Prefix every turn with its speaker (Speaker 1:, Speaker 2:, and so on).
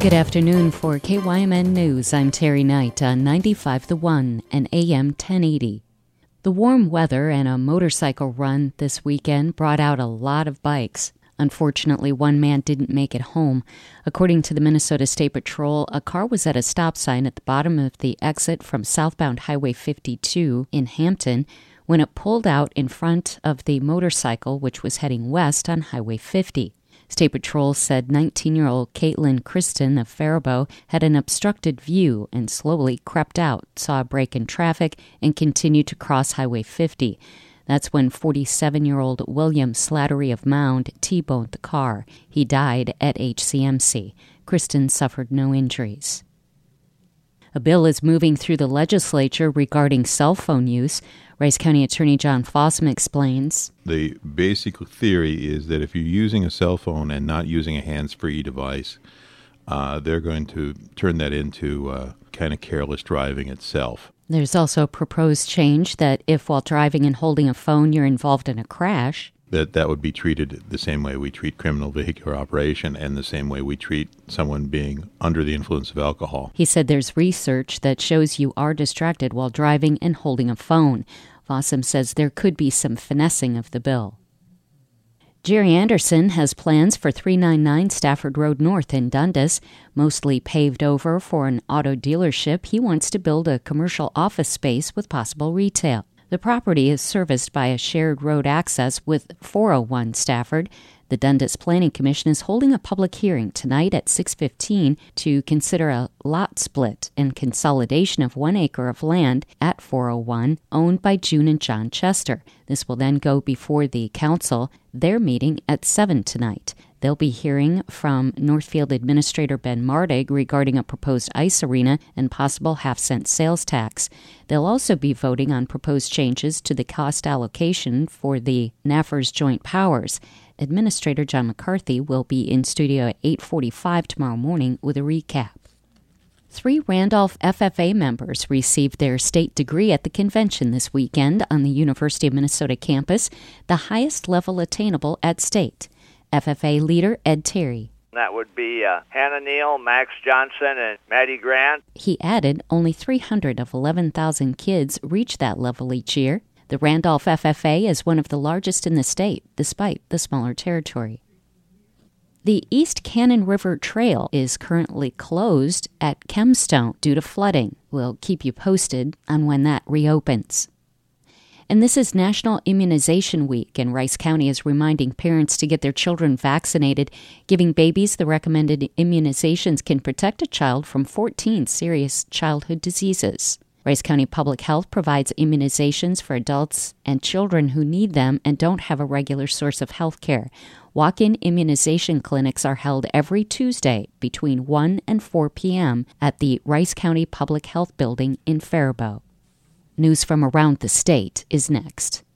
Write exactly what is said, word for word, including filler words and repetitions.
Speaker 1: Good afternoon for K Y M N News. I'm Terry Knight on ninety-five The One and A M ten eighty. The warm weather and a motorcycle run this weekend brought out a lot of bikes. Unfortunately, one man didn't make it home. According to the Minnesota State Patrol, a car was at a stop sign at the bottom of the exit from southbound Highway fifty-two in Hampton when it pulled out in front of the motorcycle, which was heading west on Highway fifty. State Patrol said nineteen-year-old Caitlin Kristen of Faribault had an obstructed view and slowly crept out, saw a break in traffic, and continued to cross Highway fifty. That's when forty-seven-year-old William Slattery of Mound T-boned the car. He died at H C M C. Kristen suffered no injuries. A bill is moving through the legislature regarding cell phone use. Rice County Attorney John Fossum explains.
Speaker 2: The basic theory is that if you're using a cell phone and not using a hands-free device, uh, they're going to turn that into uh, kind of careless driving itself.
Speaker 1: There's also a proposed change that if while driving and holding a phone you're involved in a crash,
Speaker 2: that that would be treated the same way we treat criminal vehicular operation and the same way we treat someone being under the influence of alcohol.
Speaker 1: He said there's research that shows you are distracted while driving and holding a phone. Fossum says there could be some finessing of the bill. Jerry Anderson has plans for three ninety-nine Stafford Road North in Dundas. Mostly paved over for an auto dealership, he wants to build a commercial office space with possible retail. The property is serviced by a shared road access with four oh one Stafford. The Dundas Planning Commission is holding a public hearing tonight at six fifteen to consider a lot split and consolidation of one acre of land at four oh one owned by June and John Chester. This will then go before the council. They're meeting at seven tonight. They'll be hearing from Northfield Administrator Ben Mardig regarding a proposed ice arena and possible half-cent sales tax. They'll also be voting on proposed changes to the cost allocation for the N A F R S joint powers. Administrator John McCarthy will be in studio at eight forty-five tomorrow morning with a recap. Three Randolph F F A members received their state degree at the convention this weekend on the University of Minnesota campus, the highest level attainable at state. F F A leader Ed Terry.
Speaker 3: That would be uh, Hannah Neal, Max Johnson, and Maddie Grant.
Speaker 1: He added only three hundred of eleven thousand kids reach that level each year. The Randolph F F A is one of the largest in the state, despite the smaller territory. The East Cannon River Trail is currently closed at Kemstone due to flooding. We'll keep you posted on when that reopens. And this is National Immunization Week, and Rice County is reminding parents to get their children vaccinated. Giving babies the recommended immunizations can protect a child from fourteen serious childhood diseases. Rice County Public Health provides immunizations for adults and children who need them and don't have a regular source of health care. Walk-in immunization clinics are held every Tuesday between one and four p.m. at the Rice County Public Health Building in Faribault. News from around the state is next.